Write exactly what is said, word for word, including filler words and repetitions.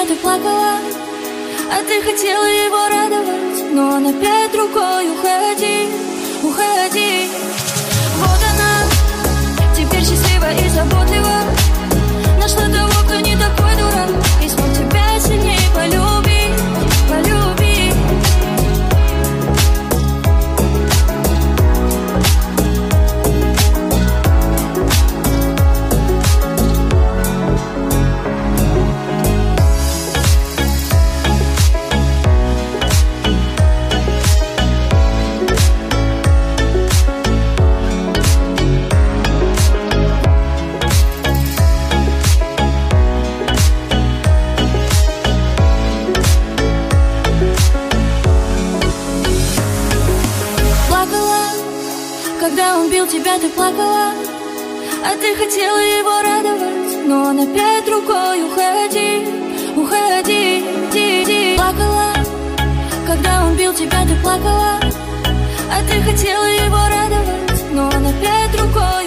тебя ты плакала, а ты хотела его радовать, но он опять другой. Уходи, уходи. Вот она, теперь счастлива и заботлива, нашла того, кто не такой дурак и смог тебя сильнее полюбить, полюбить. Когда он бил тебя, ты плакала, а ты хотела его радовать, но он опять другой. Уходи, уходи, ди, ди. Плакала, когда он бил тебя, ты плакала, а ты хотела его радовать, но он опять другой.